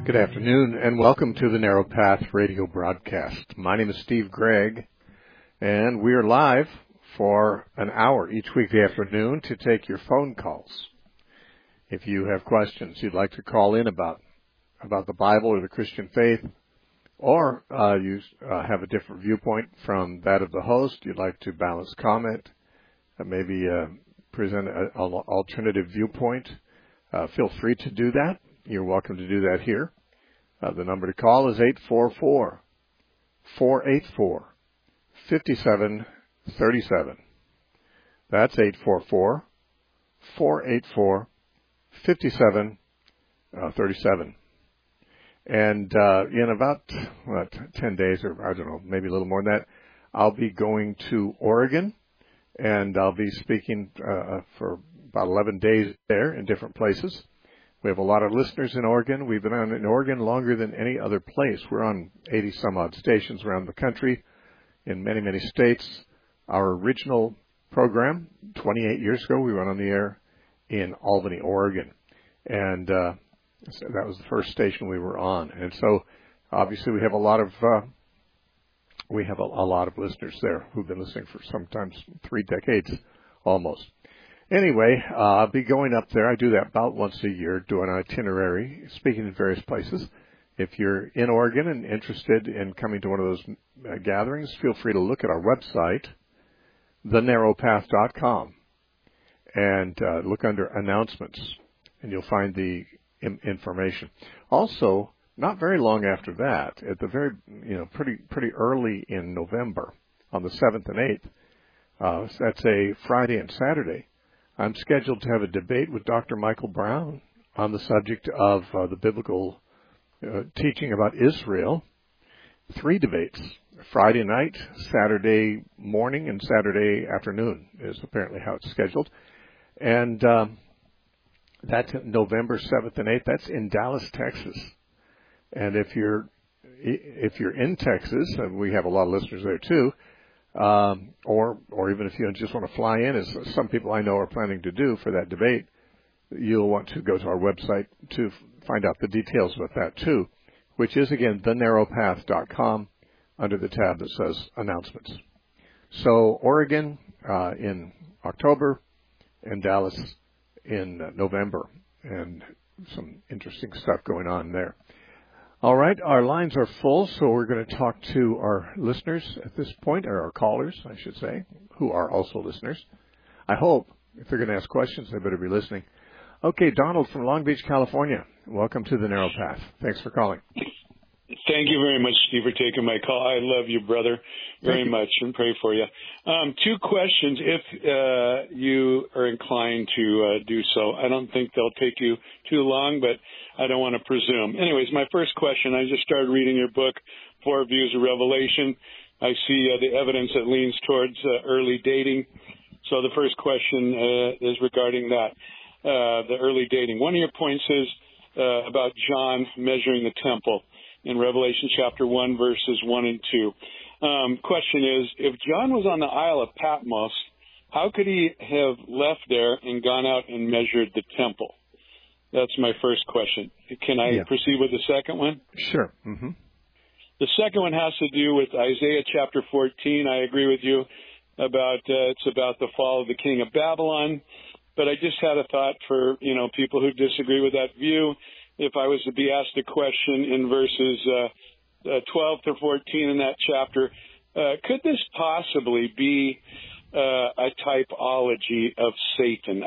Good afternoon, and welcome to the Narrow Path radio broadcast. My name is Steve Gregg, and we are live for an hour each weekday afternoon to take your phone calls. If you have questions you'd like to call in about the Bible or the Christian faith, or you have a different viewpoint from that of the host, you'd like to balance comment, maybe present an alternative viewpoint, feel free to do that. You're welcome to do that here. The number to call is 844-484-5737. That's 844-484-5737. And in about 10 days, or I don't know, maybe a little more than that, I'll be going to Oregon, and I'll be speaking for about 11 days there in different places. We have a lot of listeners in Oregon. We've been on in Oregon longer than any other place. We're on 80-some-odd stations around the country in many, many states. Our original program, 28 years ago, we went on the air in Albany, Oregon. And so that was the first station we were on. And so, obviously, we have a lot of listeners there who've been listening for sometimes 3 decades almost. Anyway, I'll be going up there. I do that about once a year, do an itinerary, speaking in various places. If you're in Oregon and interested in coming to one of those gatherings, feel free to look at our website, thenarrowpath.com, and look under announcements, and you'll find the information. Also, not very long after that, at the very, pretty early in November, on the 7th and 8th, that's a Friday and Saturday, I'm scheduled to have a debate with Dr. Michael Brown on the subject of the biblical teaching about Israel. 3 debates, Friday night, Saturday morning, and Saturday afternoon is apparently how it's scheduled. And that's November 7th and 8th. That's in Dallas, Texas. And if you're in Texas, and we have a lot of listeners there too, or even if you just want to fly in, as some people I know are planning to do for that debate, you'll want to go to our website to find out the details about that too, which is, again, thenarrowpath.com under the tab that says Announcements. So Oregon in October and Dallas in November, and some interesting stuff going on there. All right, our lines are full, so we're going to talk to our listeners at this point, or our callers, I should say, who are also listeners. I hope, if they're going to ask questions, they better be listening. Okay, Donald from Long Beach, California. Welcome to the Narrow Path. Thanks for calling. Thank you very much, Steve, for taking my call. I love you, brother, very much, and pray for you. 2 questions, if you are inclined to do so. I don't think they'll take you too long, but I don't want to presume. Anyways, my first question, I just started reading your book, 4 Views of Revelation. I see the evidence that leans towards early dating. So the first question is regarding that, the early dating. One of your points is about John measuring the temple in Revelation chapter 1, verses 1 and 2. Question is, if John was on the Isle of Patmos, how could he have left there and gone out and measured the temple? That's my first question. Can I proceed with the second one? Sure. Mm-hmm. The second one has to do with Isaiah chapter 14. I agree with you about it's about the fall of the king of Babylon. But I just had a thought for, people who disagree with that view. If I was to be asked a question in verses 12 to 14 in that chapter, could this possibly be a typology of Satan,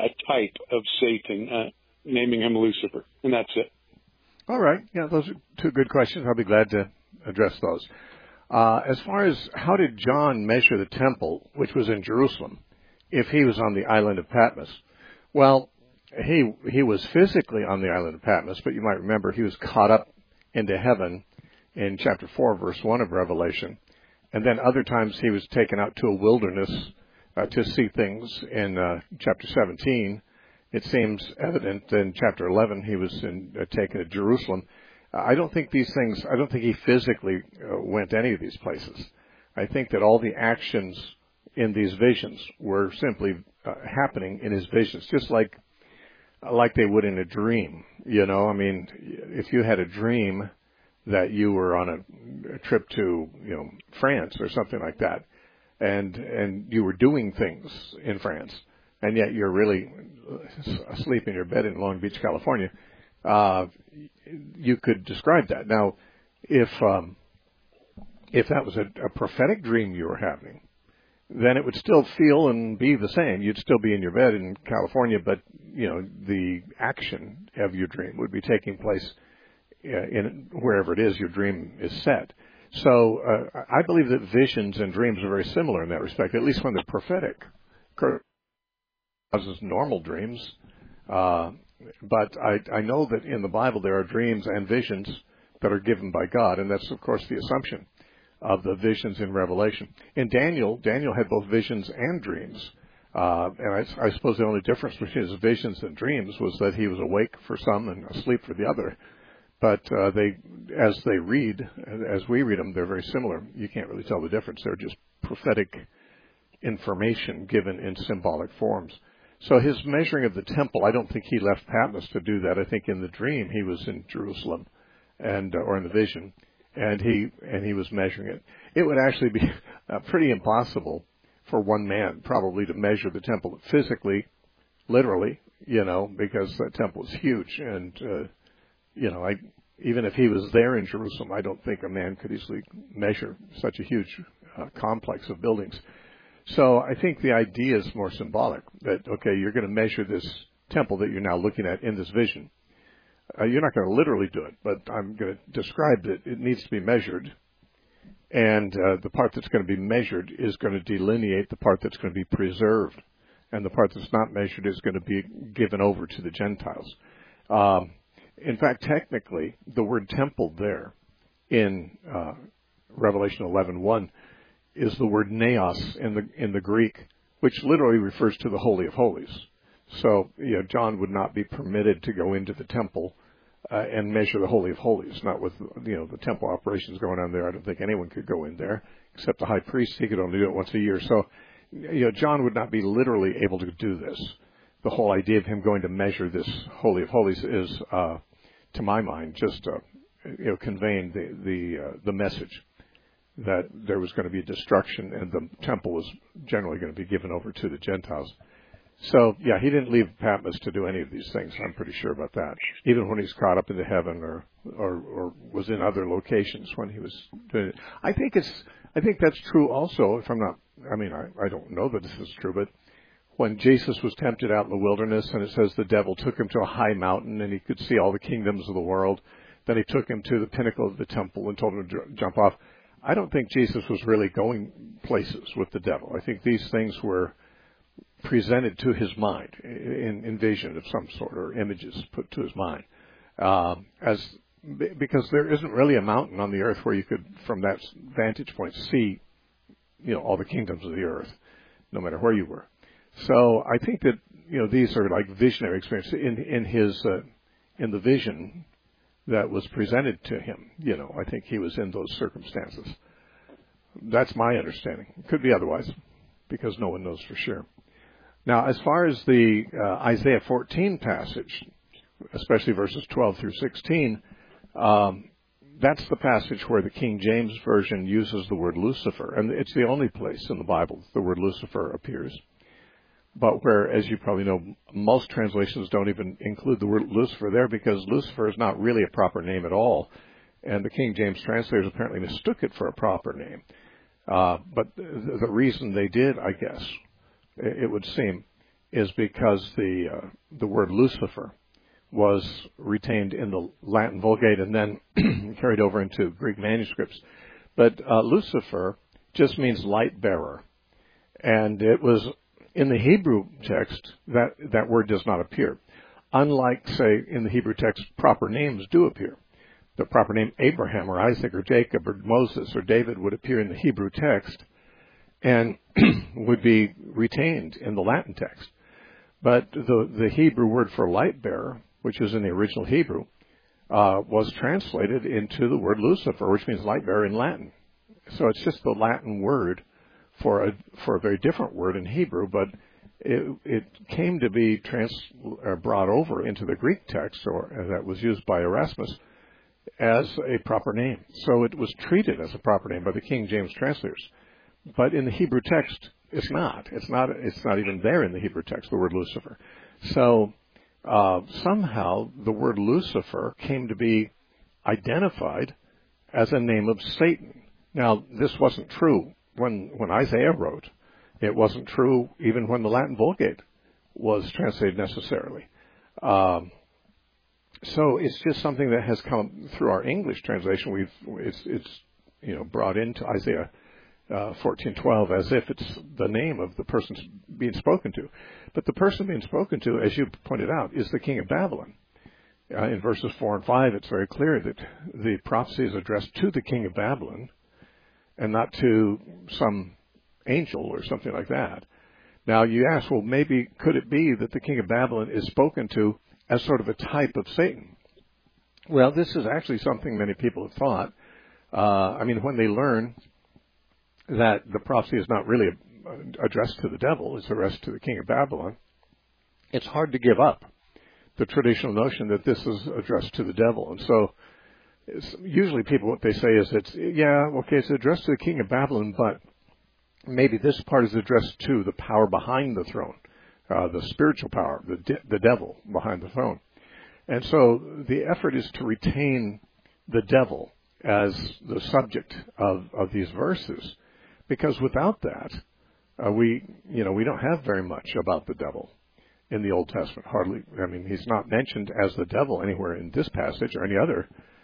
naming him Lucifer? And that's it. All right. Yeah, those are 2 good questions. I'll be glad to address those. As far as how did John measure the temple, which was in Jerusalem, if he was on the island of Patmos? Well, he was physically on the island of Patmos, but you might remember he was caught up into heaven in chapter 4, verse 1 of Revelation. And then other times he was taken out to a wilderness to see things in chapter 17. It seems evident in chapter 11 he was taken to Jerusalem. I don't think he physically went any of these places. I think that all the actions in these visions were simply happening in his visions, just like like they would in a dream. I mean, if you had a dream that you were on a trip to, France or something like that, and you were doing things in France, and yet you're really asleep in your bed in Long Beach, California, you could describe that. Now, if that was a prophetic dream you were having, then it would still feel and be the same. You'd still be in your bed in California, but, the action of your dream would be taking place in wherever it is your dream is set. So I believe that visions and dreams are very similar in that respect, at least when they're prophetic. Causes normal dreams. But I know that in the Bible there are dreams and visions that are given by God, and that's, of course, the assumption of the visions in Revelation. In Daniel had both visions and dreams. And I suppose the only difference between his visions and dreams was that he was awake for some and asleep for the other. But as we read them, they're very similar. You can't really tell the difference. They're just prophetic information given in symbolic forms. So his measuring of the temple, I don't think he left Patmos to do that. I think in the dream he was in Jerusalem, or in the vision, and he was measuring it. It would actually be pretty impossible for one man probably to measure the temple physically, literally, because that temple is huge, and even if he was there in Jerusalem, I don't think a man could easily measure such a huge complex of buildings. So I think the idea is more symbolic, that, okay, you're going to measure this temple that you're now looking at in this vision. You're not going to literally do it, but I'm going to describe that it needs to be measured. And the part that's going to be measured is going to delineate the part that's going to be preserved. And the part that's not measured is going to be given over to the Gentiles. In fact, technically, the word temple there in Revelation 11:1 is the word naos in the Greek, which literally refers to the Holy of Holies. So, John would not be permitted to go into the temple and measure the Holy of Holies. Not with, the temple operations going on there. I don't think anyone could go in there except the high priest. He could only do it once a year. So, John would not be literally able to do this. The whole idea of him going to measure this Holy of Holies is, to my mind, just conveying the message that there was going to be destruction and the temple was generally going to be given over to the Gentiles. So, yeah, he didn't leave Patmos to do any of these things. I'm pretty sure about that. Even when he's caught up into heaven or was in other locations when he was doing it. I think that's true also, I don't know that this is true, but when Jesus was tempted out in the wilderness, and it says the devil took him to a high mountain and he could see all the kingdoms of the world, then he took him to the pinnacle of the temple and told him to jump off. I don't think Jesus was really going places with the devil. I think these things were presented to his mind in vision of some sort, or images put to his mind, because there isn't really a mountain on the earth where you could, from that vantage point, see, all the kingdoms of the earth, no matter where you were. So I think that these are like visionary experiences in the vision that was presented to him. I think he was in those circumstances. That's my understanding. It could be otherwise, because no one knows for sure. Now, as far as the Isaiah 14 passage, especially verses 12 through 16, that's the passage where the King James Version uses the word Lucifer, and it's the only place in the Bible the word Lucifer appears. But where, as you probably know, most translations don't even include the word Lucifer there, because Lucifer is not really a proper name at all, and the King James translators apparently mistook it for a proper name. But the reason they did, I guess, it would seem, is because the word Lucifer was retained in the Latin Vulgate and then carried over into Greek manuscripts. But Lucifer just means light bearer, and it was in the Hebrew text that word does not appear. Unlike, say, in the Hebrew text, proper names do appear. The proper name Abraham or Isaac or Jacob or Moses or David would appear in the Hebrew text and would be retained in the Latin text. But the Hebrew word for light bearer, which is in the original Hebrew, was translated into the word Lucifer, which means light bearer in Latin. So it's just the Latin word for a very different word in Hebrew, but it came to be brought over into the Greek text, or that was used by Erasmus, as a proper name. So it was treated as a proper name by the King James translators. But in the Hebrew text, it's not. It's not even there in the Hebrew text, the word Lucifer. So somehow the word Lucifer came to be identified as a name of Satan. Now, this wasn't true when Isaiah wrote. It wasn't true even when the Latin Vulgate was translated necessarily. So it's just something that has come through our English translation. It's brought into Isaiah 14:12 as if it's the name of the person being spoken to. But the person being spoken to, as you pointed out, is the king of Babylon. In verses 4 and 5, it's very clear that the prophecy is addressed to the king of Babylon and not to some angel or something like that. Now, you ask, well, maybe could it be that the king of Babylon is spoken to as sort of a type of Satan? Well, this is actually something many people have thought. When they learn that the prophecy is not really addressed to the devil, it's addressed to the king of Babylon, it's hard to give up the traditional notion that this is addressed to the devil. And so usually people, what they say is it's addressed to the king of Babylon, but maybe this part is addressed to the power behind the throne, the spiritual power, the devil behind the throne. And so the effort is to retain the devil as the subject of these verses, because without that, we don't have very much about the devil in the Old Testament. Hardly. He's not mentioned as the devil anywhere in this passage or any other,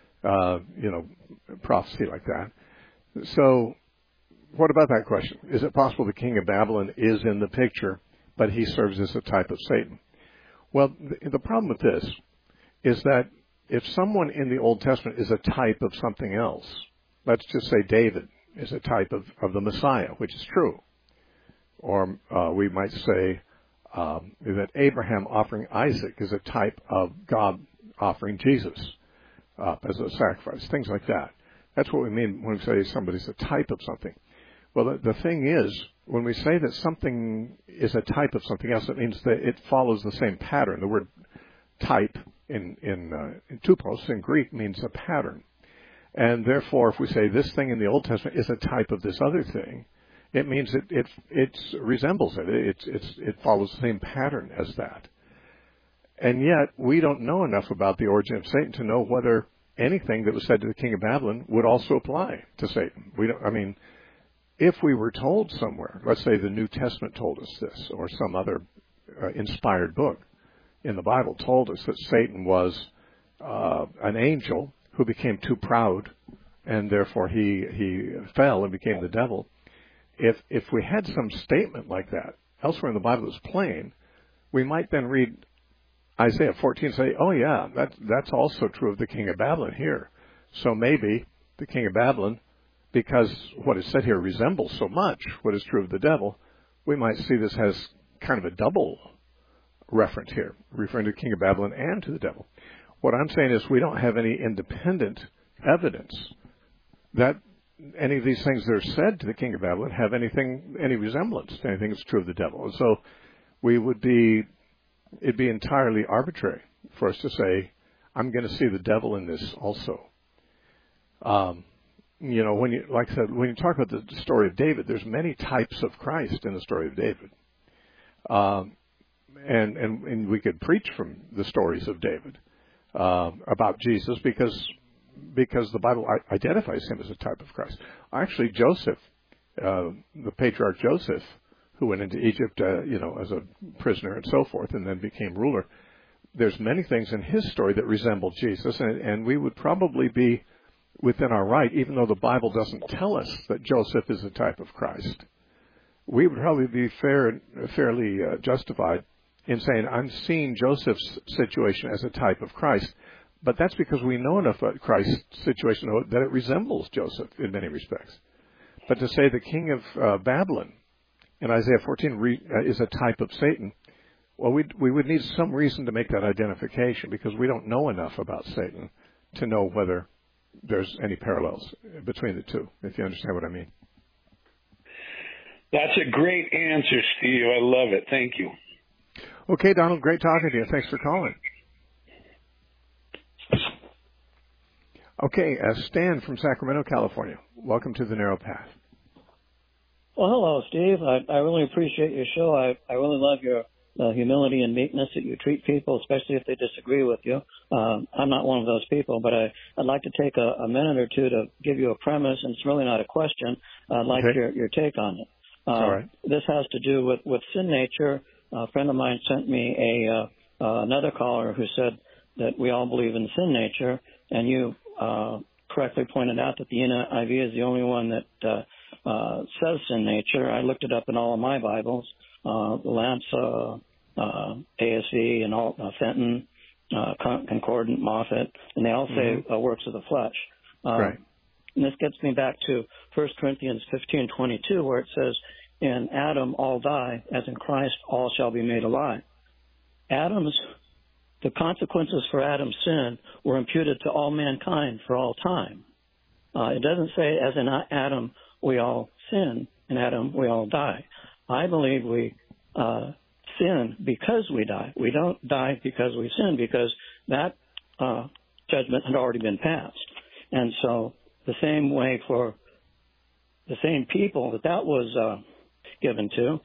prophecy like that. So, what about that question? Is it possible the king of Babylon is in the picture, but he serves as a type of Satan? Well, the problem with this is that if someone in the Old Testament is a type of something else, let's just say David is a type of the Messiah, which is true. Or we might say that Abraham offering Isaac is a type of God offering Jesus as a sacrifice, things like that. That's what we mean when we say somebody's a type of something. Well, the thing is, when we say that something is a type of something else, it means that it follows the same pattern. The word type in tupos in Greek means a pattern. And therefore, if we say this thing in the Old Testament is a type of this other thing, it means it resembles it. It follows the same pattern as that. And yet, we don't know enough about the origin of Satan to know whether anything that was said to the king of Babylon would also apply to Satan. If we were told somewhere, let's say the New Testament told us this, or some other inspired book in the Bible told us that Satan was an angel who became too proud, and therefore he fell and became the devil. If we had some statement like that elsewhere in the Bible that's plain, we might then read Isaiah 14 and say, oh yeah, that's also true of the king of Babylon here. So maybe the king of Babylon, because what is said here resembles so much what is true of the devil, we might see this as kind of a double reference here, referring to the king of Babylon and to the devil. What I'm saying is we don't have any independent evidence that any of these things that are said to the king of Babylon have any resemblance to anything that's true of the devil. And so it'd be entirely arbitrary for us to say, I'm going to see the devil in this also. When you talk about the story of David, there's many types of Christ in the story of David. And we could preach from the stories of David about Jesus because the Bible identifies him as a type of Christ. Actually, Joseph, the patriarch Joseph, who went into Egypt, as a prisoner and so forth, and then became ruler, there's many things in his story that resemble Jesus, and we would probably be within our right, even though the Bible doesn't tell us that Joseph is a type of Christ. We would probably be fairly justified in saying, I'm seeing Joseph's situation as a type of Christ, but that's because we know enough about Christ's situation that it resembles Joseph in many respects. But to say the king of Babylon in Isaiah 14 is a type of Satan, well, we would need some reason to make that identification because we don't know enough about Satan to know whether there's any parallels between the two, if you understand what I mean. That's a great answer, Steve. I love it. Thank you. Okay, Donald, great talking to you. Thanks for calling. Okay, Stan from Sacramento, California. Welcome to The Narrow Path. Well, hello, Steve. I really appreciate your show. I really love your humility and meekness that you treat people, especially if they disagree with you. I'm not one of those people, but I'd like to take a minute or two to give you a premise, and it's really not a question. I'd like your take on it. All right. This has to do with sin nature. A friend of mine sent me another caller who said that we all believe in sin nature, and you correctly pointed out that the NIV is the only one that says sin nature. I looked it up in all of my Bibles, the Lance, ASV, and all Fenton, Concordant, Moffat, and they all say works of the flesh. Right. And this gets me back to 1 Corinthians 15:22, where it says, "In Adam all die, as in Christ all shall be made alive." The consequences for Adam's sin were imputed to all mankind for all time. It doesn't say, as in Adam we all sin, in Adam we all die. I believe we sin because we die. We don't die because we sin, because that judgment had already been passed. And so the same way for the same people that was given to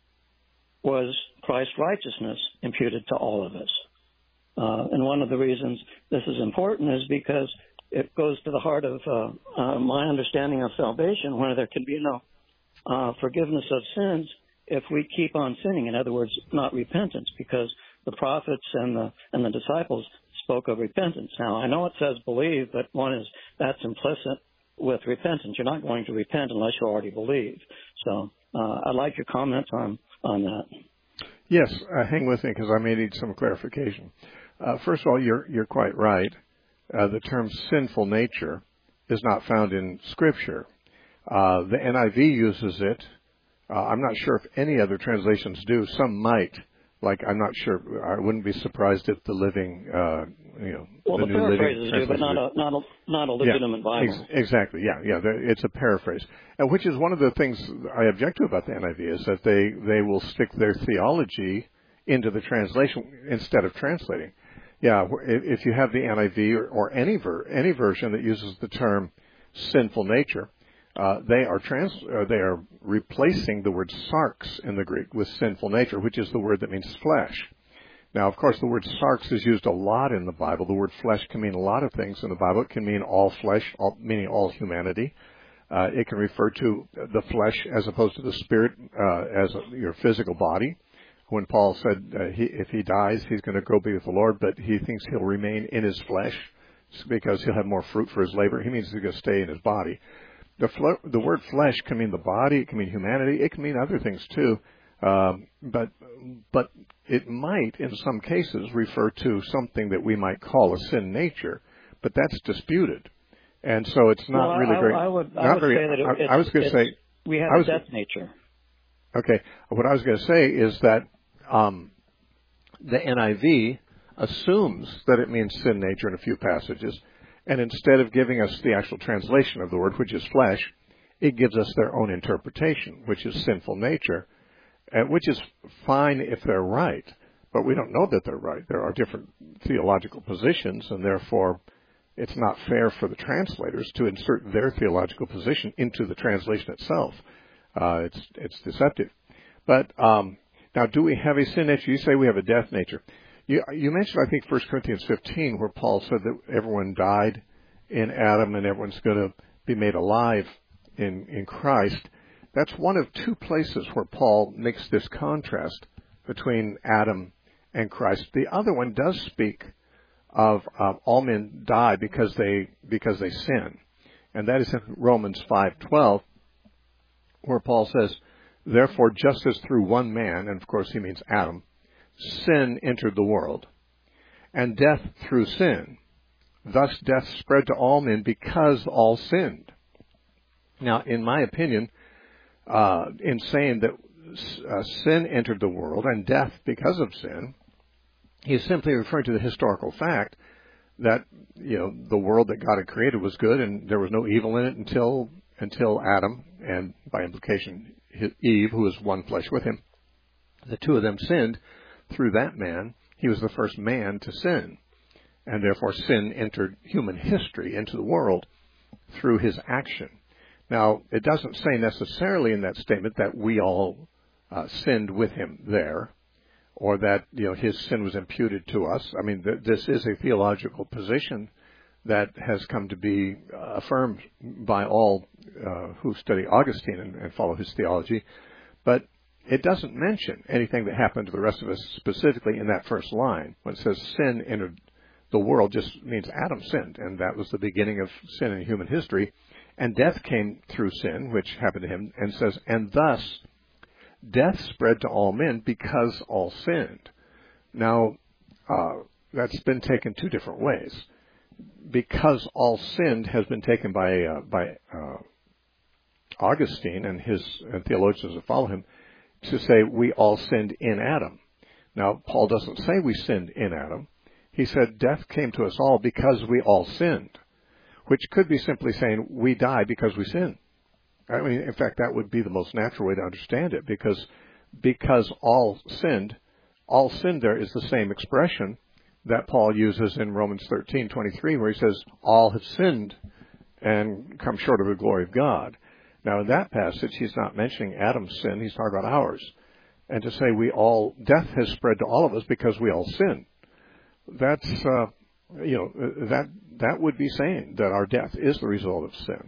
was Christ's righteousness imputed to all of us. And one of the reasons this is important is because it goes to the heart of my understanding of salvation, where there can be no forgiveness of sins if we keep on sinning. In other words, not repentance, because the prophets and the disciples spoke of repentance. Now, I know it says believe, but that's implicit with repentance. You're not going to repent unless you already believe. So I'd like your comments on that. Yes, hang with me because I may need some clarification. First of all, you're quite right. The term sinful nature is not found in Scripture. The NIV uses it. I'm not sure if any other translations do. Some might. Like, I'm not sure. I wouldn't be surprised if the Living, well, the the New Living paraphrases do, but not a legitimate Bible. Exactly. Yeah. It's a paraphrase, which is one of the things I object to about the NIV is that they will stick their theology into the translation instead of translating. Yeah, if you have the NIV or any version that uses the term sinful nature, they are replacing the word sarx in the Greek with sinful nature, which is the word that means flesh. Now, of course, the word sarx is used a lot in the Bible. The word flesh can mean a lot of things in the Bible. It can mean all flesh, meaning all humanity. It can refer to the flesh as opposed to the spirit as your physical body. When Paul said if he dies, he's going to go be with the Lord, but he thinks he'll remain in his flesh because he'll have more fruit for his labor. He means he's going to stay in his body. The word flesh can mean the body. It can mean humanity. It can mean other things too. But it might, in some cases, refer to something that we might call a sin nature, but that's disputed. And so it's not really very... I would say that I was going to say... We have a death nature. Okay. What I was going to say is that the NIV assumes that it means sin nature in a few passages, and instead of giving us the actual translation of the word, which is flesh, it gives us their own interpretation, which is sinful nature, which is fine if they're right, but we don't know that they're right. There are different theological positions, and therefore it's not fair for the translators to insert their theological position into the translation itself. It's deceptive. But now, do we have a sin nature? You say we have a death nature. You mentioned, I think, 1 Corinthians 15, where Paul said that everyone died in Adam and everyone's going to be made alive in Christ. That's one of two places where Paul makes this contrast between Adam and Christ. The other one does speak of all men die because they sin, and that is in Romans 5:12, where Paul says, "Therefore, just as through one man," and of course he means Adam, "sin entered the world, and death through sin. Thus death spread to all men because all sinned." Now, in my opinion, in saying that sin entered the world and death because of sin, he's simply referring to the historical fact that the world that God had created was good and there was no evil in it until Adam, and by implication Eve, who was one flesh with him. The two of them sinned through that man. He was the first man to sin, and therefore sin entered human history into the world through his action. Now, it doesn't say necessarily in that statement that we all sinned with him there, or that his sin was imputed to us. I mean, this is a theological position that has come to be affirmed by all who study Augustine and follow his theology, but it doesn't mention anything that happened to the rest of us specifically in that first line. When it says sin entered the world, just means Adam sinned, and that was the beginning of sin in human history. And death came through sin, which happened to him, and says, and thus death spread to all men because all sinned. Now, that's been taken two different ways. Because all sinned has been taken by Augustine and his theologians that follow him to say we all sinned in Adam. Now, Paul doesn't say we sinned in Adam. He said death came to us all because we all sinned, which could be simply saying we die because we sin. I mean, in fact, that would be the most natural way to understand it, because all sinned there is the same expression that Paul uses in Romans 13:23, where he says, all have sinned and come short of the glory of God. Now, in that passage, he's not mentioning Adam's sin, he's talking about ours. And to say death has spread to all of us because we all sin, that's, that would be saying that our death is the result of sin.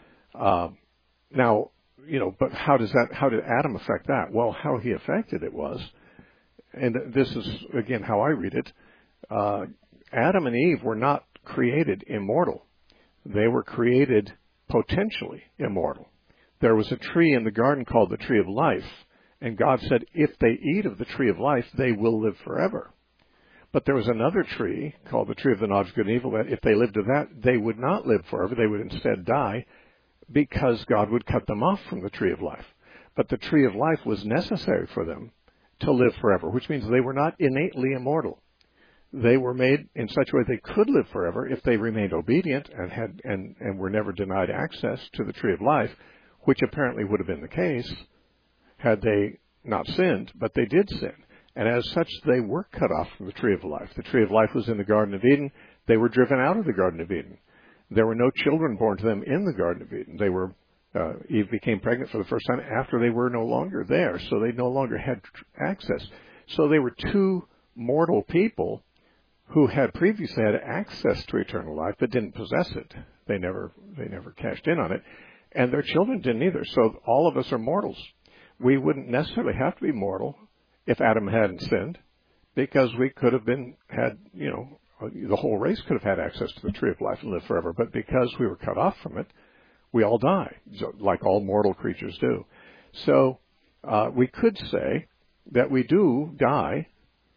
Now, but how did Adam affect that? Well, how he affected it was, and this is, again, how I read it, Adam and Eve were not created immortal. They were created potentially immortal. There was a tree in the garden called the tree of life, and God said, if they eat of the tree of life, they will live forever. But there was another tree called the tree of the knowledge of good and evil, that if they lived of that, they would not live forever. They would instead die, because God would cut them off from the tree of life. But the tree of life was necessary for them to live forever, which means they were not innately immortal. They were made in such a way they could live forever if they remained obedient and were never denied access to the tree of life, which apparently would have been the case had they not sinned, but they did sin. And as such, they were cut off from the tree of life. The tree of life was in the Garden of Eden. They were driven out of the Garden of Eden. There were no children born to them in the Garden of Eden. Eve became pregnant for the first time after they were no longer there, so they no longer had access. So they were two mortal people who had previously had access to eternal life but didn't possess it. They never cashed in on it, and their children didn't either. So all of us are mortals. We wouldn't necessarily have to be mortal if Adam hadn't sinned, because we could have the whole race could have had access to the tree of life and lived forever. But because we were cut off from it, we all die, like all mortal creatures do. So we could say that we do die.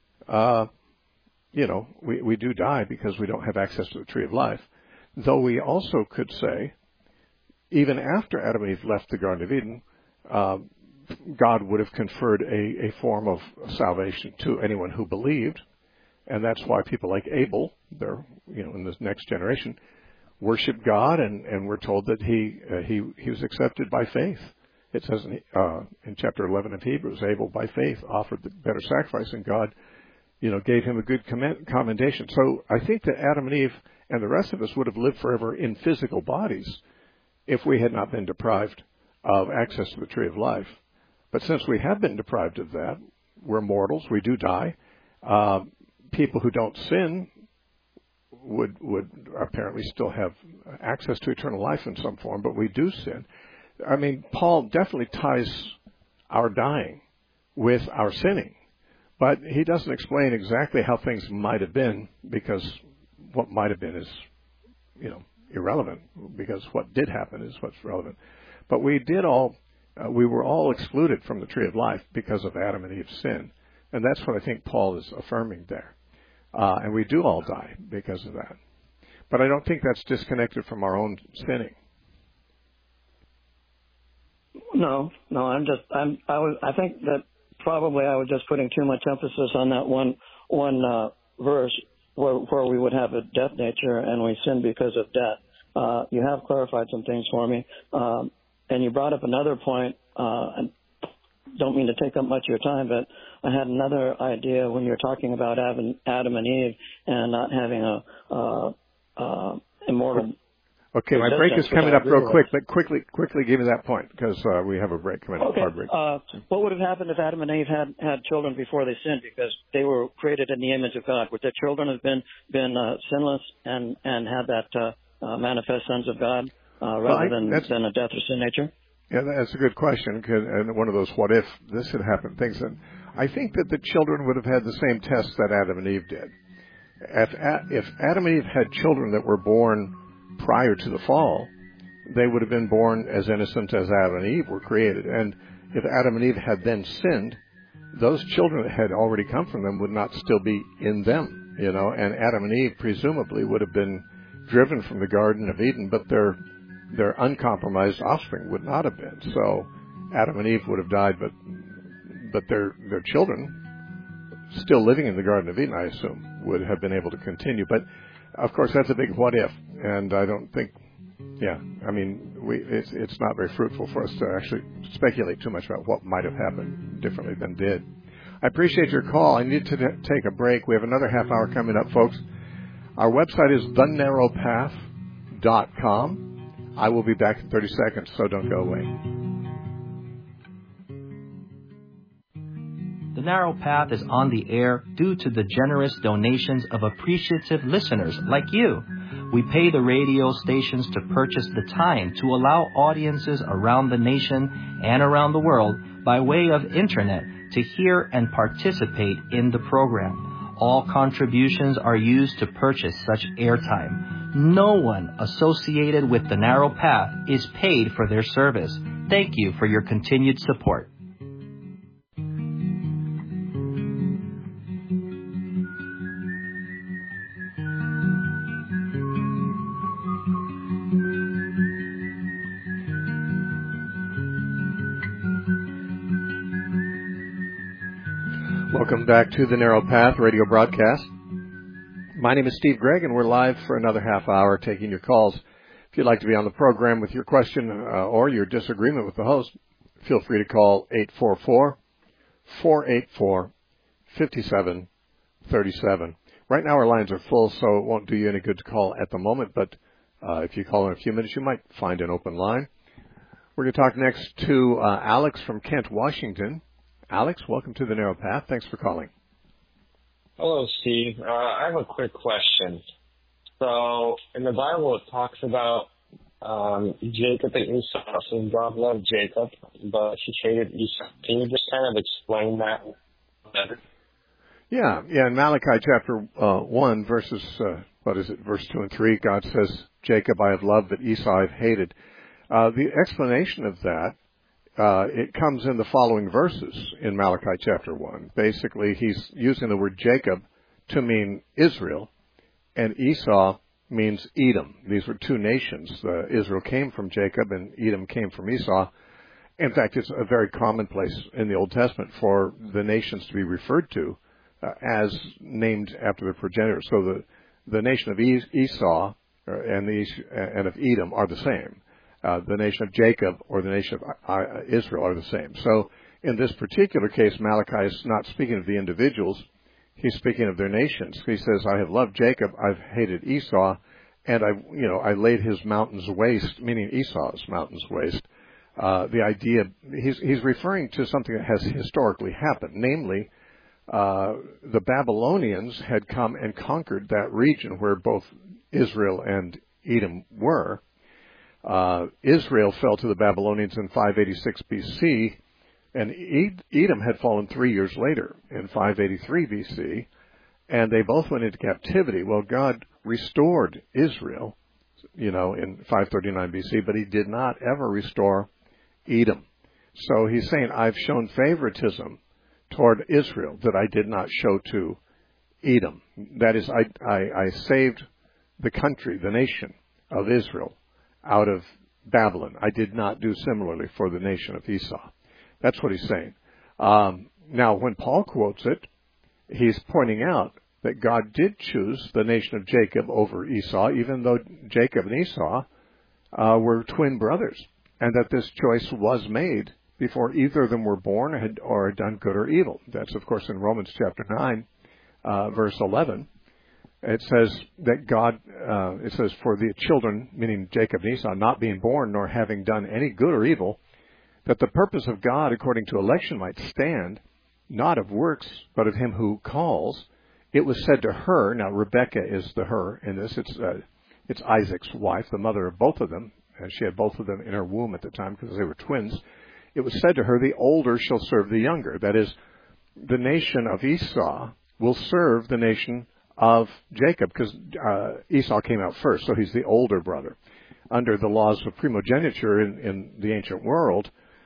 We do die because we don't have access to the tree of life. Though we also could say, even after Adam and Eve left the Garden of Eden, God would have conferred a form of salvation to anyone who believed. And that's why people like Abel, they're, in this next generation, worship God, and we're told that he was accepted by faith. It says in chapter 11 of Hebrews, Abel by faith offered the better sacrifice, and God, gave him a good commendation. So I think that Adam and Eve and the rest of us would have lived forever in physical bodies if we had not been deprived of access to the tree of life. But since we have been deprived of that, we're mortals, we do die. People who don't sin would apparently still have access to eternal life in some form, but we do sin. I mean, Paul definitely ties our dying with our sinning, but he doesn't explain exactly how things might have been, because what might have been is, irrelevant, because what did happen is what's relevant. But we were all excluded from the tree of life because of Adam and Eve's sin, and that's what I think Paul is affirming there. And we do all die because of that. But I don't think that's disconnected from our own sinning. No, I think that probably I was just putting too much emphasis on that one verse where we would have a death nature and we sin because of death. You have clarified some things for me. And you brought up another point I don't mean to take up much of your time, but I had another idea when you were talking about Adam and Eve and not having a immortal. Okay, my break is coming up real quick, but quickly give me that point because we have a break coming up. Hard break. What would have happened if Adam and Eve had children before they sinned? Because they were created in the image of God. Would their children have been sinless and had that manifest sons of God rather than a death or sin nature? Yeah, that's a good question, and one of those what if this had happened things. And I think that the children would have had the same tests that Adam and Eve did. If Adam and Eve had children that were born prior to the fall, they would have been born as innocent as Adam and Eve were created. And if Adam and Eve had then sinned, those children that had already come from them would not still be in them, and Adam and Eve presumably would have been driven from the Garden of Eden, but their uncompromised offspring would not have been. So Adam and Eve would have died, but their children, still living in the Garden of Eden, I assume, would have been able to continue. But of course, that's a big what if, and I don't think, it's not very fruitful for us to actually speculate too much about what might have happened differently than did. I appreciate your call. I need to take a break. We have another half hour coming up, folks. Our website is thenarrowpath.com. I will be back in 30 seconds, so don't go away. The Narrow Path is on the air due to the generous donations of appreciative listeners like you. We pay the radio stations to purchase the time to allow audiences around the nation and around the world by way of internet to hear and participate in the program. All contributions are used to purchase such airtime. No one associated with the Narrow Path is paid for their service. Thank you for your continued support. Welcome back to the Narrow Path radio broadcast. My name is Steve Gregg, and we're live for another half hour taking your calls. If you'd like to be on the program with your question or your disagreement with the host, feel free to call 844-484-5737. Right now our lines are full, so it won't do you any good to call at the moment, but if you call in a few minutes, you might find an open line. We're going to talk next to Alex from Kent, Washington. Alex, welcome to the Narrow Path. Thanks for calling. Hello, Steve. I have a quick question. So, in the Bible, it talks about Jacob and Esau. So God loved Jacob, but he hated Esau. Can you just kind of explain that better? Yeah. In Malachi chapter 1, verses, verse 2 and 3, God says, Jacob I have loved, but Esau I have hated. The explanation of that, it comes in the following verses in Malachi chapter 1. Basically, he's using the word Jacob to mean Israel, and Esau means Edom. These were two nations. Israel came from Jacob, and Edom came from Esau. In fact, it's a very commonplace in the Old Testament for the nations to be referred to as named after their progenitors. So the nation of Esau and of Edom are the same. The nation of Jacob or the nation of Israel are the same. So in this particular case, Malachi is not speaking of the individuals. He's speaking of their nations. He says, I have loved Jacob, I've hated Esau, and I laid his mountains waste, meaning Esau's mountains waste. The idea, he's referring to something that has historically happened, namely, the Babylonians had come and conquered that region where both Israel and Edom were. Israel fell to the Babylonians in 586 BC, and Edom had fallen 3 years later in 583 BC, and they both went into captivity. Well, God restored Israel, in 539 BC, but he did not ever restore Edom. So he's saying, I've shown favoritism toward Israel that I did not show to Edom. That is, I saved the country, the nation of Israel, out of Babylon. I did not do similarly for the nation of Esau. That's what he's saying. Now, when Paul quotes it, he's pointing out that God did choose the nation of Jacob over Esau, even though Jacob and Esau were twin brothers, and that this choice was made before either of them were born or had done good or evil. That's, of course, in Romans chapter 9, verse 11. It says that God, it says, for the children, meaning Jacob and Esau, not being born nor having done any good or evil, that the purpose of God according to election might stand, not of works, but of him who calls. It was said to her, now Rebekah is the her in this, it's Isaac's wife, the mother of both of them, and she had both of them in her womb at the time because they were twins. It was said to her, the older shall serve the younger. That is, the nation of Esau will serve the nation of Jacob, because Esau came out first, so he's the older brother. Under the laws of primogeniture in the ancient world,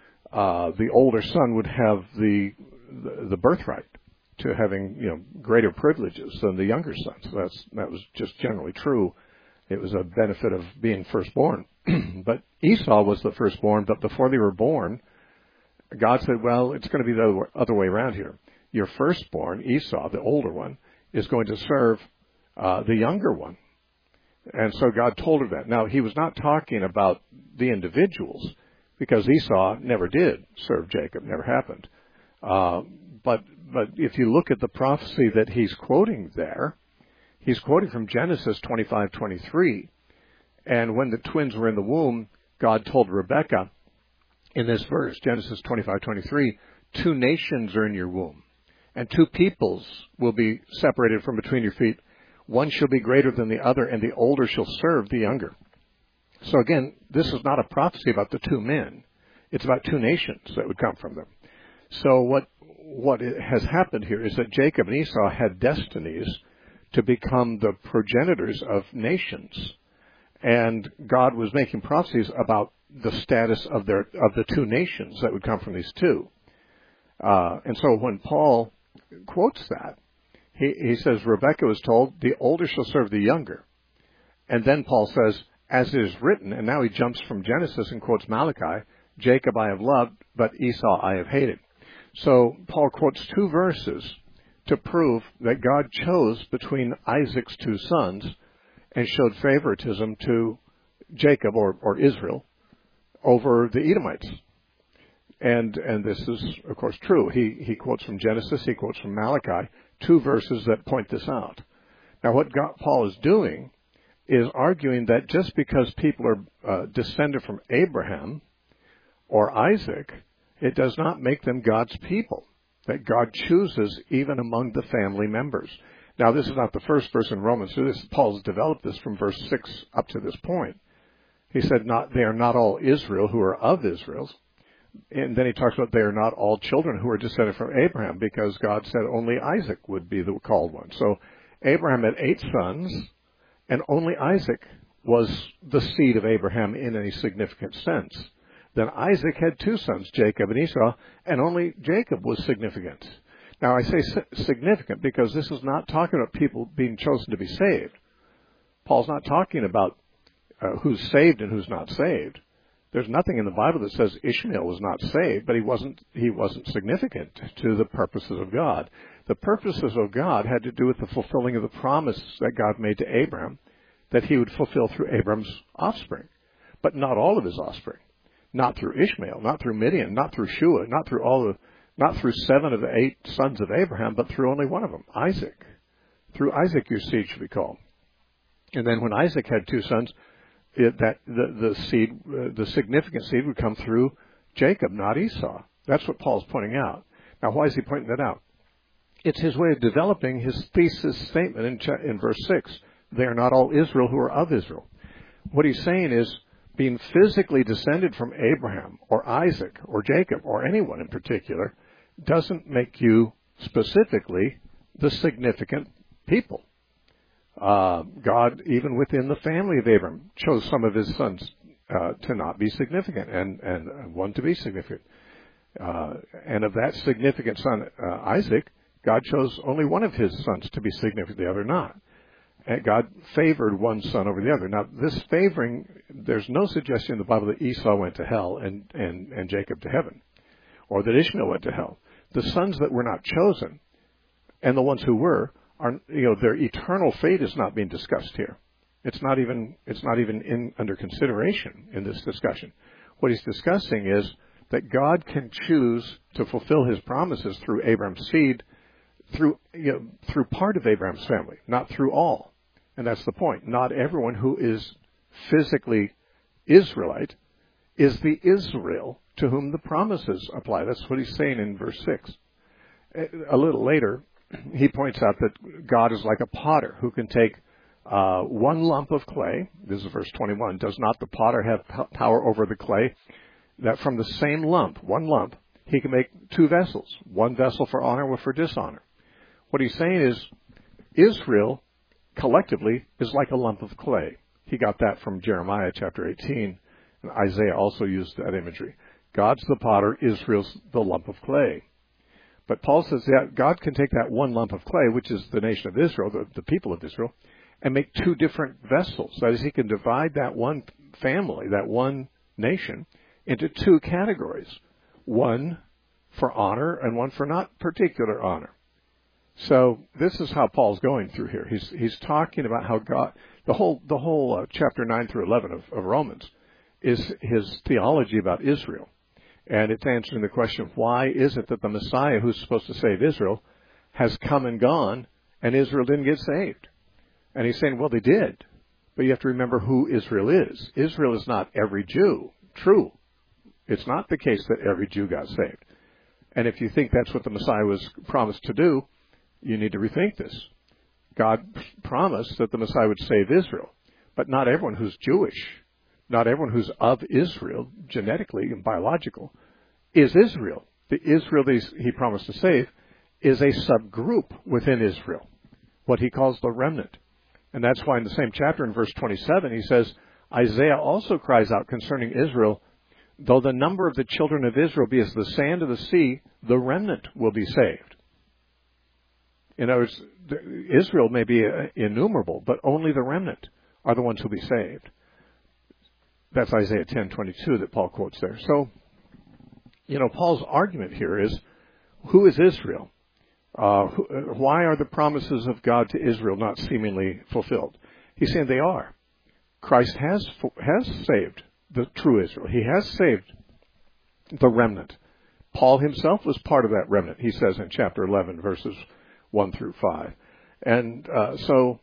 the older son would have the birthright to having greater privileges than the younger son. So that was just generally true. It was a benefit of being firstborn. But Esau was the firstborn, but before they were born, God said, well, it's going to be the other way around here. Your firstborn, Esau, the older one, is going to serve the younger one. And so God told her that. Now, he was not talking about the individuals, because Esau never did serve Jacob, never happened. But if you look at the prophecy that he's quoting there, he's quoting from Genesis 25:23. And when the twins were in the womb, God told Rebekah in this verse, Genesis 25:23, 2 nations are in your womb, and 2 peoples will be separated from between your feet. One shall be greater than the other, and the older shall serve the younger. So again, this is not a prophecy about the 2 men. It's about 2 nations that would come from them. So what has happened here is that Jacob and Esau had destinies to become the progenitors of nations. And God was making prophecies about the status of the 2 nations that would come from these 2. And so when Paul quotes that, he says, Rebekah was told, the older shall serve the younger. And then Paul says, as it is written, and now he jumps from Genesis and quotes Malachi, Jacob I have loved, but Esau I have hated. So Paul quotes 2 verses to prove that God chose between Isaac's 2 sons and showed favoritism to Jacob or Israel over the Edomites. And this is, of course, true. He quotes from Genesis, he quotes from Malachi, 2 verses that point this out. Now, what Paul is doing is arguing that just because people are descended from Abraham or Isaac, it does not make them God's people, that God chooses even among the family members. Now, this is not the first verse in Romans. So Paul's developed this from verse 6 up to this point. He said, they are not all Israel who are of Israel. And then he talks about they are not all children who are descended from Abraham, because God said only Isaac would be the called one. So Abraham had 8 sons, and only Isaac was the seed of Abraham in any significant sense. Then Isaac had 2 sons, Jacob and Esau, and only Jacob was significant. Now, I say significant because this is not talking about people being chosen to be saved. Paul's not talking about who's saved and who's not saved. There's nothing in the Bible that says Ishmael was not saved, but he wasn't significant to the purposes of God. The purposes of God had to do with the fulfilling of the promise that God made to Abraham, that he would fulfill through Abraham's offspring, but not all of his offspring. Not through Ishmael, not through Midian, not through Shua, not through 7 of the 8 sons of Abraham, but through only one of them, Isaac. Through Isaac your seed should be called. And then when Isaac had 2 sons, the significant seed would come through Jacob, not Esau. That's what Paul's pointing out. Now, why is he pointing that out? It's his way of developing his thesis statement in verse 6. They are not all Israel who are of Israel. What he's saying is, being physically descended from Abraham or Isaac or Jacob or anyone in particular doesn't make you specifically the significant people. God, even within the family of Abraham, chose some of his sons to not be significant and one to be significant. And of that significant son, Isaac, God chose only one of his sons to be significant, the other not. And God favored one son over the other. Now, this favoring, there's no suggestion in the Bible that Esau went to hell and Jacob to heaven, or that Ishmael went to hell. The sons that were not chosen, and the ones who were, their eternal fate is not being discussed here. It's not even under consideration in this discussion. What he's discussing is that God can choose to fulfill his promises through Abraham's seed, through part of Abraham's family, not through all. And that's the point. Not everyone who is physically Israelite is the Israel to whom the promises apply. That's what he's saying in verse 6. A little later, he points out that God is like a potter who can take one lump of clay. This is verse 21. Does not the potter have power over the clay? That from the same lump, one lump, he can make two vessels. One vessel for honor, one for dishonor. What he's saying is Israel collectively is like a lump of clay. He got that from Jeremiah chapter 18. And Isaiah also used that imagery. God's the potter, Israel's the lump of clay. But Paul says that God can take that one lump of clay, which is the nation of Israel, the people of Israel, and make two different vessels. That is, he can divide that one family, that one nation, into two categories. One for honor and one for not particular honor. So this is how Paul's going through here. He's talking about how God, the whole chapter 9 through 11 of Romans is his theology about Israel. And it's answering the question, why is it that the Messiah, who's supposed to save Israel, has come and gone, and Israel didn't get saved? And he's saying, well, they did. But you have to remember who Israel is. Israel is not every Jew. True. It's not the case that every Jew got saved. And if you think that's what the Messiah was promised to do, you need to rethink this. God promised that the Messiah would save Israel. But not everyone who's Jewish, not everyone who's of Israel, genetically and biological, is Israel. The Israel he promised to save is a subgroup within Israel, what he calls the remnant. And that's why in the same chapter in verse 27 he says, Isaiah also cries out concerning Israel, though the number of the children of Israel be as the sand of the sea, the remnant will be saved. In other words, Israel may be innumerable, but only the remnant are the ones who will be saved. That's Isaiah 10:22 that Paul quotes there. So, Paul's argument here is, who is Israel? Why are the promises of God to Israel not seemingly fulfilled? He's saying they are. Christ has saved the true Israel. He has saved the remnant. Paul himself was part of that remnant, he says in chapter 11, verses 1 through 5. And so,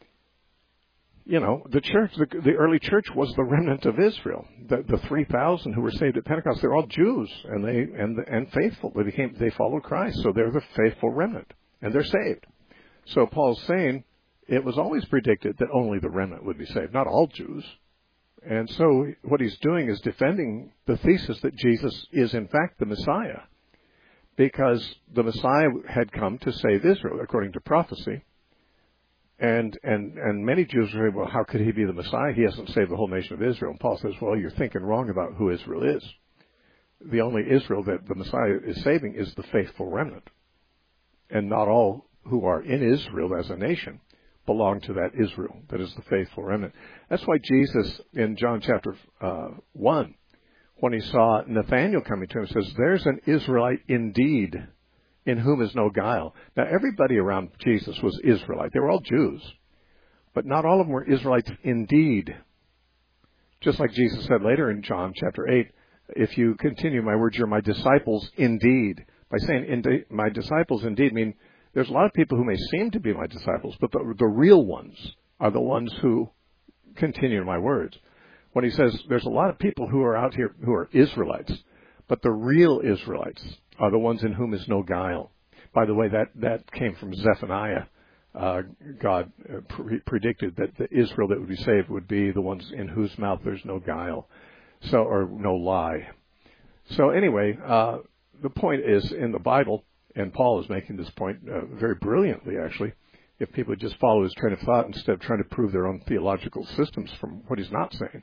the church, the early church was the remnant of Israel. The 3,000 who were saved at Pentecost, they're all Jews and faithful. They followed Christ, so they're the faithful remnant, and they're saved. So Paul's saying it was always predicted that only the remnant would be saved, not all Jews. And so what he's doing is defending the thesis that Jesus is in fact the Messiah, because the Messiah had come to save Israel according to prophecy. And many Jews say, well, how could he be the Messiah? He hasn't saved the whole nation of Israel. And Paul says, well, you're thinking wrong about who Israel is. The only Israel that the Messiah is saving is the faithful remnant. And not all who are in Israel as a nation belong to that Israel that is the faithful remnant. That's why Jesus, in John chapter 1, when he saw Nathanael coming to him, says, there's an Israelite indeed, in whom is no guile. Now, everybody around Jesus was Israelite. They were all Jews. But not all of them were Israelites indeed. Just like Jesus said later in John chapter 8, if you continue my words, you're my disciples indeed. By saying my disciples indeed, mean there's a lot of people who may seem to be my disciples, but the real ones are the ones who continue my words. When he says there's a lot of people who are out here who are Israelites, but the real Israelites are the ones in whom is no guile. By the way, that came from Zephaniah. God predicted that the Israel that would be saved would be the ones in whose mouth there's no guile, or no lie. So anyway, the point is in the Bible, and Paul is making this point very brilliantly, actually, if people would just follow his train of thought instead of trying to prove their own theological systems from what he's not saying.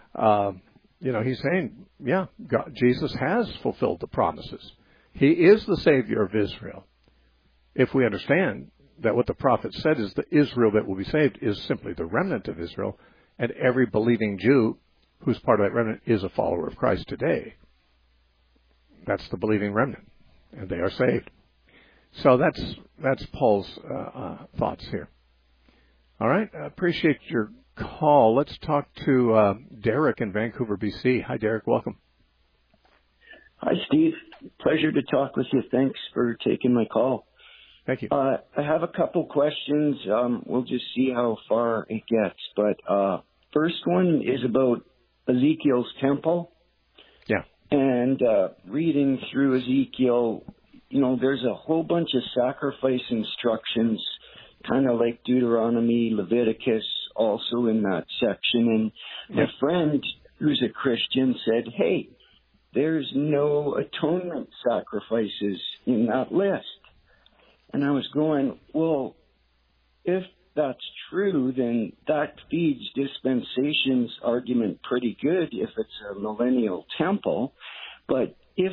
He's saying, Jesus has fulfilled the promises. He is the Savior of Israel. If we understand that what the prophet said is the Israel that will be saved is simply the remnant of Israel, and every believing Jew who's part of that remnant is a follower of Christ today. That's the believing remnant, and they are saved. So that's Paul's thoughts here. All right, I appreciate your call. Let's talk to Derek in Vancouver, BC. Hi, Derek. Welcome. Hi, Steve. Pleasure to talk with you. Thanks for taking my call. Thank you. I have a couple questions. We'll just see how far it gets. But first one is about Ezekiel's temple. Yeah. And reading through Ezekiel, there's a whole bunch of sacrifice instructions, kind of like Deuteronomy, Leviticus, also in that section. And my friend, who's a Christian, said, hey, there's no atonement sacrifices in that list. And I was going, well, if that's true, then that feeds dispensation's argument pretty good if it's a millennial temple. But if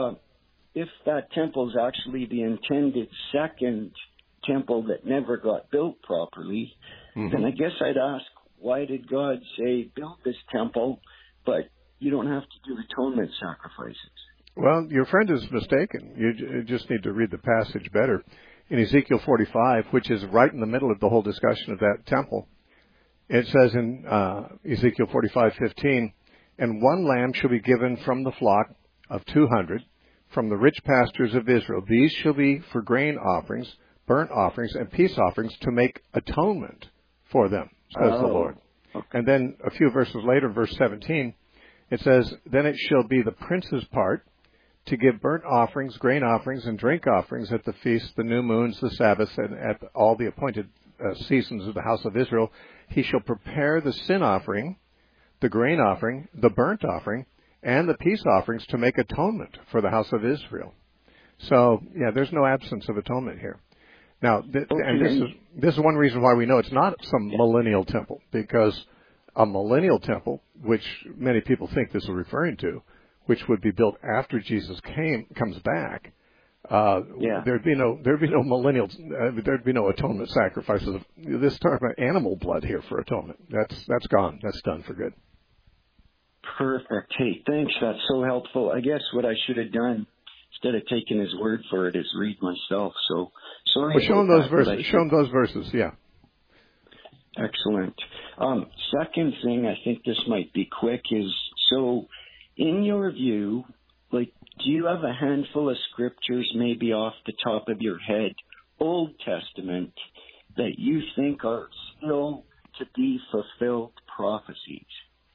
that temple is actually the intended second temple that never got built properly, then I guess I'd ask, why did God say build this temple, but you don't have to do atonement sacrifices? Well, your friend is mistaken. You just need to read the passage better. In Ezekiel 45, which is right in the middle of the whole discussion of that temple, it says in Ezekiel 45:15, and one lamb shall be given from the flock of 200, from the rich pastures of Israel. These shall be for grain offerings, burnt offerings, and peace offerings to make atonement for them, says the Lord. Okay. And then a few verses later, verse 17, it says, then it shall be the prince's part to give burnt offerings, grain offerings, and drink offerings at the feasts, the new moons, the Sabbaths, and at all the appointed seasons of the house of Israel. He shall prepare the sin offering, the grain offering, the burnt offering, and the peace offerings to make atonement for the house of Israel. So, there's no absence of atonement here. Now, and this is one reason why we know it's not some millennial temple, because a millennial temple, which many people think this is referring to, which would be built after Jesus comes back, there'd be no millennials, there'd be no atonement sacrifices. This talk about animal blood here for atonement. That's gone. That's done for good. Perfect. Hey, thanks. That's so helpful. I guess what I should have done instead of taking his word for it is read myself. So sorry. Well, show him those verses. Show him those verses. Yeah. Excellent. Second thing, I think this might be quick, is so. In your view, do you have a handful of scriptures, maybe off the top of your head, Old Testament, that you think are still to be fulfilled prophecies?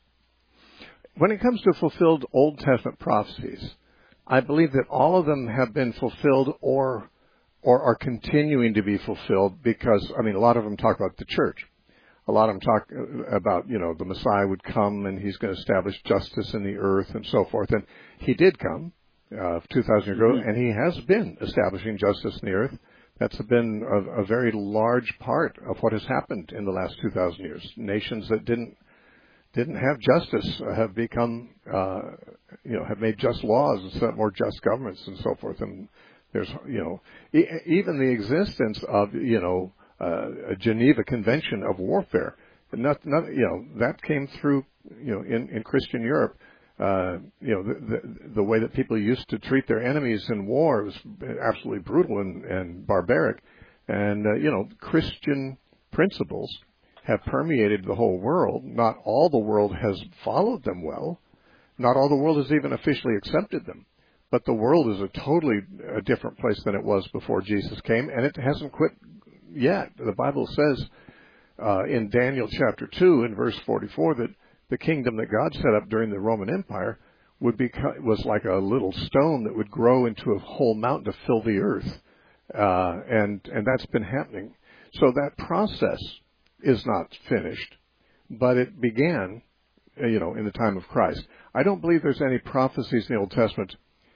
When it comes to fulfilled Old Testament prophecies, I believe that all of them have been fulfilled or are continuing to be fulfilled because, a lot of them talk about the church. A lot of them talk about, the Messiah would come and he's going to establish justice in the earth and so forth. And he did come 2,000 years ago, and he has been establishing justice in the earth. That's been a very large part of what has happened in the last 2,000 years. Nations that didn't have justice have become, have made just laws and set up more just governments and so forth. And there's, even the existence of, a Geneva Convention of warfare. That came through, in Christian Europe. The way that people used to treat their enemies in war was absolutely brutal and barbaric. And, Christian principles have permeated the whole world. Not all the world has followed them well. Not all the world has even officially accepted them. But the world is a different place than it was before Jesus came, and it hasn't quit yet. The Bible says in Daniel chapter 2 in verse 44 that the kingdom that God set up during the Roman Empire was like a little stone that would grow into a whole mountain to fill the earth, and that's been happening. So that process is not finished, but it began, in the time of Christ. I don't believe there's any prophecies in the Old Testament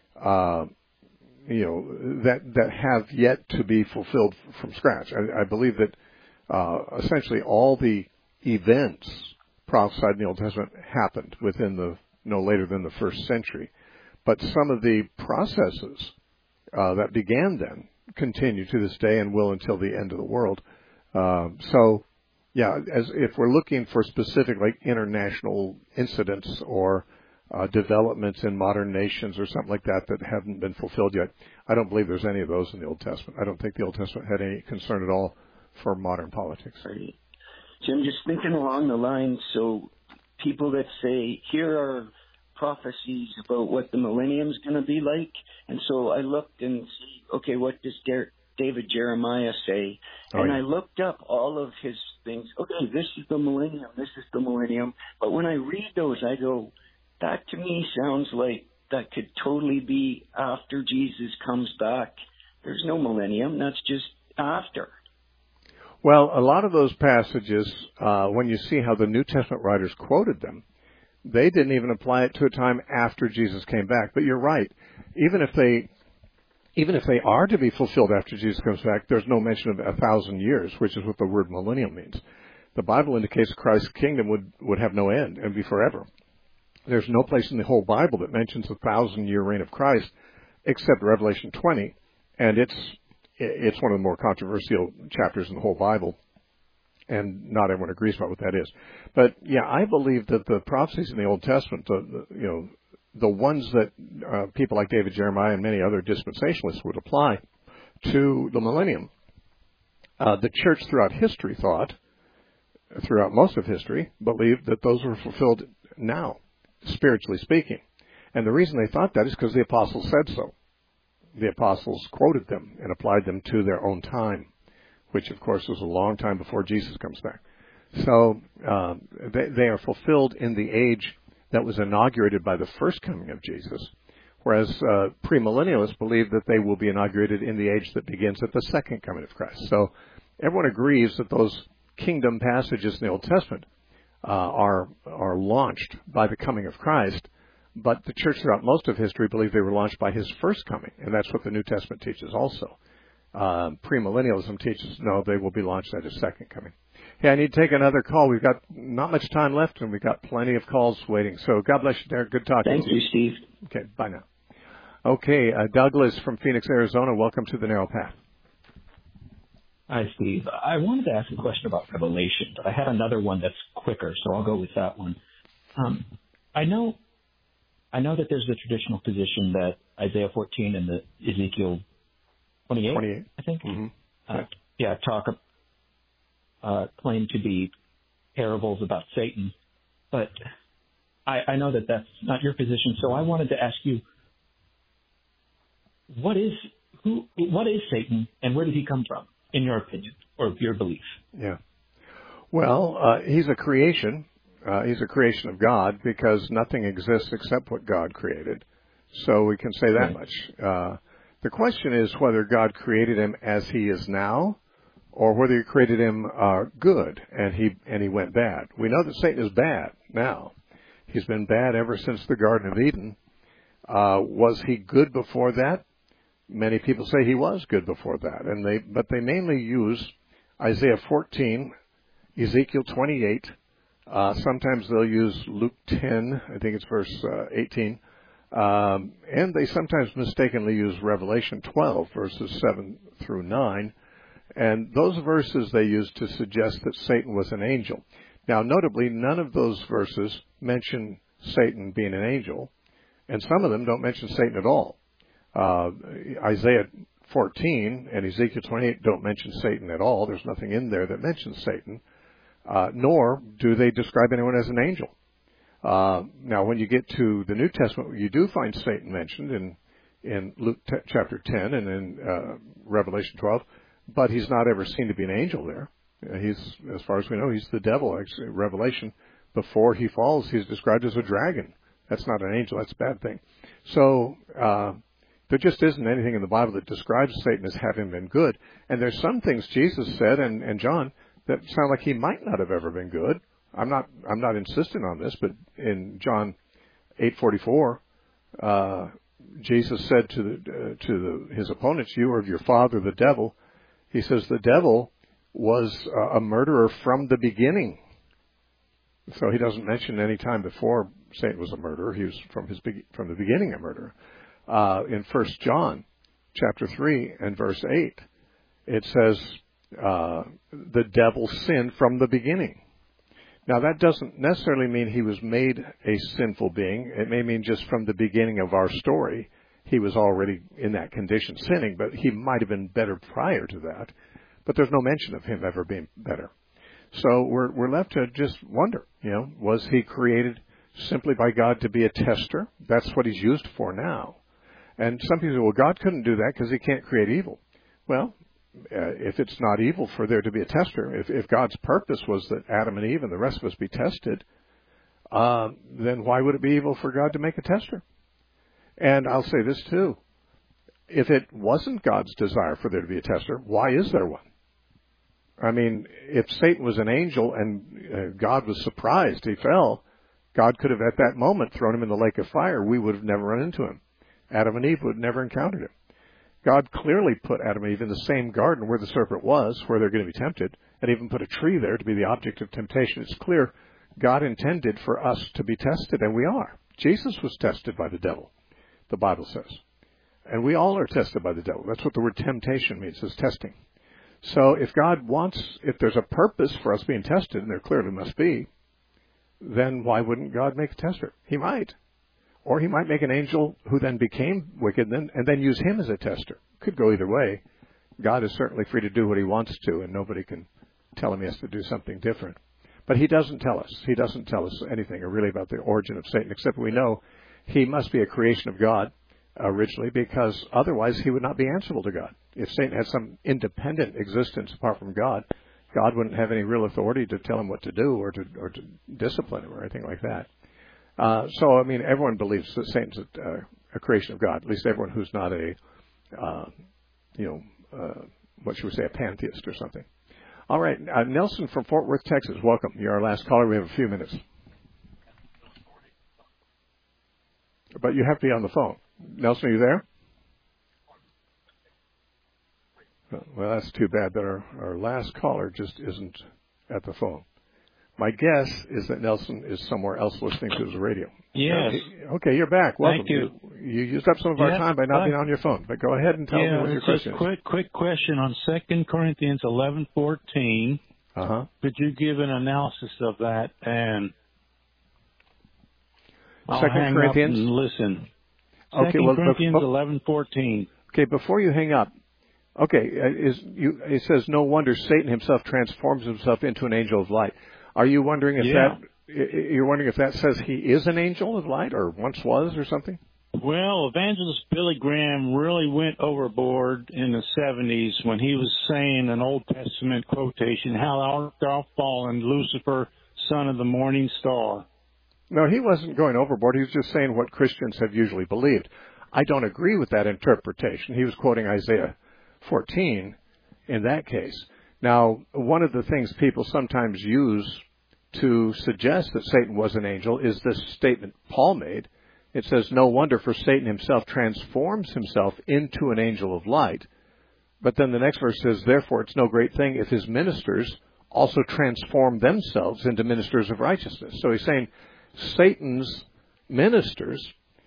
that have yet to be fulfilled from scratch. I believe that essentially all the events prophesied in the Old Testament happened within no later than the first century. But some of the processes that began then continue to this day and will until the end of the world. If we're looking for specific international incidents or developments in modern nations or something like that haven't been fulfilled yet, I don't believe there's any of those in the Old Testament. I don't think the Old Testament had any concern at all for modern politics. Right. So I'm just thinking along the lines, so people that say, here are prophecies about what the millennium's going to be like. And so I looked and see, okay, what does David Jeremiah say? And I looked up all of his things. Okay, this is the millennium. This is the millennium. But when I read those, I go, that to me sounds like that could totally be after Jesus comes back. There's no millennium. That's just after. Well, a lot of those passages, when you see how the New Testament writers quoted them, they didn't even apply it to a time after Jesus came back. But you're right. Even if they are to be fulfilled after Jesus comes back, there's no mention of 1,000 years, which is what the word millennium means. The Bible indicates Christ's kingdom would have no end and be forever. There's no place in the whole Bible that mentions 1,000-year reign of Christ except Revelation 20, and it's one of the more controversial chapters in the whole Bible, and not everyone agrees about what that is. But yeah, I believe that the prophecies in the Old Testament, the ones that people like David Jeremiah and many other dispensationalists would apply to the millennium. The church throughout most of history, believed that those were fulfilled now, spiritually speaking. And the reason they thought that is because the apostles said so. The apostles quoted them and applied them to their own time, which, of course, was a long time before Jesus comes back. So they are fulfilled in the age that was inaugurated by the first coming of Jesus, whereas premillennialists believe that they will be inaugurated in the age that begins at the second coming of Christ. So everyone agrees that those kingdom passages in the Old Testament are launched by the coming of Christ, but the church throughout most of history believed they were launched by his first coming, and that's what the New Testament teaches also. Premillennialism teaches, no, they will be launched at his second coming. Hey, I need to take another call. We've got not much time left, and we've got plenty of calls waiting. So God bless you, Derek. Good talking to you. Thank you, Steve. Okay, bye now. Okay, Douglas from Phoenix, Arizona. Welcome to the Narrow Path. Hi, Steve. I wanted to ask a question about Revelation, but I had another one that's quicker, so I'll go with that one. I know that there's the traditional position that Isaiah 14 and the Ezekiel 28, I think, claim to be parables about Satan. But I know that that's not your position, so I wanted to ask you, what is Satan, and where did he come from, in your opinion, or your belief? Yeah. Well, he's a creation. He's a creation of God because nothing exists except what God created. So we can say that much. The question is whether God created him as he is now, or whether he created him good and he went bad. We know that Satan is bad now. He's been bad ever since the Garden of Eden. Was he good before that? Many people say he was good before that, but they mainly use Isaiah 14, Ezekiel 28. Sometimes they'll use Luke 10, I think it's verse 18, and they sometimes mistakenly use Revelation 12, verses 7 through 9, and those verses they use to suggest that Satan was an angel. Now, notably, none of those verses mention Satan being an angel, and some of them don't mention Satan at all. Isaiah 14 and Ezekiel 28 don't mention Satan at all. There's nothing in there that mentions Satan. Nor do they describe anyone as an angel. Now, when you get to the New Testament, you do find Satan mentioned in Luke chapter 10 and in Revelation 12, but he's not ever seen to be an angel there. He's, as far as we know, he's the devil. Actually, Revelation, before he falls, he's described as a dragon. That's not an angel. That's a bad thing. So there just isn't anything in the Bible that describes Satan as having been good. And there's some things Jesus said and John that sound like he might not have ever been good. I'm not insisting on this, but in John 8:44, Jesus said to his opponents, "You are of your father, the devil." He says the devil was a murderer from the beginning. So he doesn't mention any time before Satan was a murderer. He was from the beginning a murderer. In 1 John chapter 3 and verse 8, it says, the devil sinned from the beginning. Now, that doesn't necessarily mean he was made a sinful being. It may mean just from the beginning of our story, he was already in that condition sinning, but he might have been better prior to that. But there's no mention of him ever being better. So we're left to just wonder, was he created simply by God to be a tester. That's what he's used for now. And some people say, well, God couldn't do that because he can't create evil. Well, if it's not evil for there to be a tester, if God's purpose was that Adam and Eve and the rest of us be tested, then why would it be evil for God to make a tester? And I'll say this too. If it wasn't God's desire for there to be a tester, why is there one? I mean, if Satan was an angel and God was surprised he fell, God could have at that moment thrown him in the lake of fire. We would have never run into him. Adam and Eve would have never encountered him. God clearly put Adam and Eve in the same garden where the serpent was, where they're going to be tempted, and even put a tree there to be the object of temptation. It's clear God intended for us to be tested, and we are. Jesus was tested by the devil, the Bible says. And we all are tested by the devil. That's what the word temptation means, is testing. So if God wants, if there's a purpose for us being tested, and there clearly must be, then why wouldn't God make a tester? He might. Or he might make an angel who then became wicked and then use him as a tester. Could go either way. God is certainly free to do what he wants to, and nobody can tell him he has to do something different. But he doesn't tell us. He doesn't tell us anything really about the origin of Satan, except we know he must be a creation of God originally, because otherwise he would not be answerable to God. If Satan had some independent existence apart from God, God wouldn't have any real authority to tell him what to do or to discipline him or anything like that. So, I mean, everyone believes that Satan's a creation of God, at least everyone who's not what should we say, a pantheist or something. All right, Nelson from Fort Worth, Texas, welcome. You're our last caller. We have a few minutes. But you have to be on the phone. Nelson, are you there? Well, that's too bad that our last caller just isn't at the phone. My guess is that Nelson is somewhere else listening to his radio. Yes. Okay, you're back. Welcome. Thank you. You used up some of our time by not being on your phone. But go ahead and tell me what your question is. Quick question on 2 Corinthians 11:14. Could you give an analysis of that? And I'll 2 hang Corinthians? up and listen. Okay, 2 Corinthians 11:14. Okay, before you hang up, okay, it says, no wonder Satan himself transforms himself into an angel of light. Are you wondering if that says he is an angel of light, or once was, or something? Well, Evangelist Billy Graham really went overboard in the 70s when he was saying an Old Testament quotation, "How art thou fallen, Lucifer, son of the morning star." No, he wasn't going overboard. He was just saying what Christians have usually believed. I don't agree with that interpretation. He was quoting Isaiah 14 in that case. Now, one of the things people sometimes use to suggest that Satan was an angel is this statement Paul made. It says, no wonder, for Satan himself transforms himself into an angel of light. But then the next verse says, therefore it's no great thing if his ministers also transform themselves into ministers of righteousness. So he's saying Satan's ministers,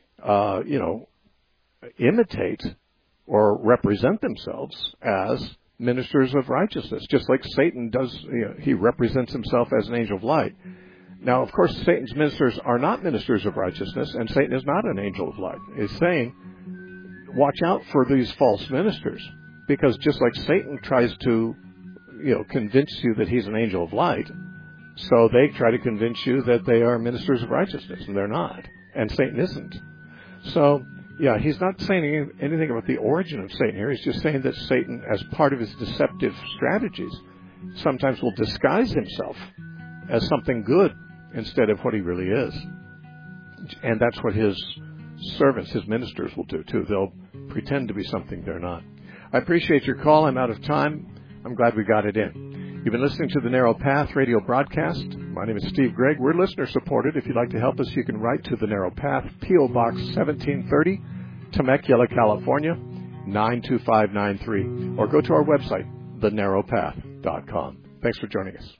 imitate or represent themselves as ministers of righteousness, just like Satan does. He represents himself as an angel of light. Now, of course, Satan's ministers are not ministers of righteousness, and Satan is not an angel of light. He's saying, watch out for these false ministers, because just like Satan tries to, convince you that he's an angel of light, so they try to convince you that they are ministers of righteousness, and they're not, and Satan isn't. So, yeah, he's not saying anything about the origin of Satan here. He's just saying that Satan, as part of his deceptive strategies, sometimes will disguise himself as something good instead of what he really is. And that's what his servants, his ministers, will do, too. They'll pretend to be something they're not. I appreciate your call. I'm out of time. I'm glad we got it in. You've been listening to the Narrow Path radio broadcast. My name is Steve Gregg. We're listener-supported. If you'd like to help us, you can write to the Narrow Path, P.O. Box 1730, Temecula, California, 92593. Or go to our website, thenarrowpath.com. Thanks for joining us.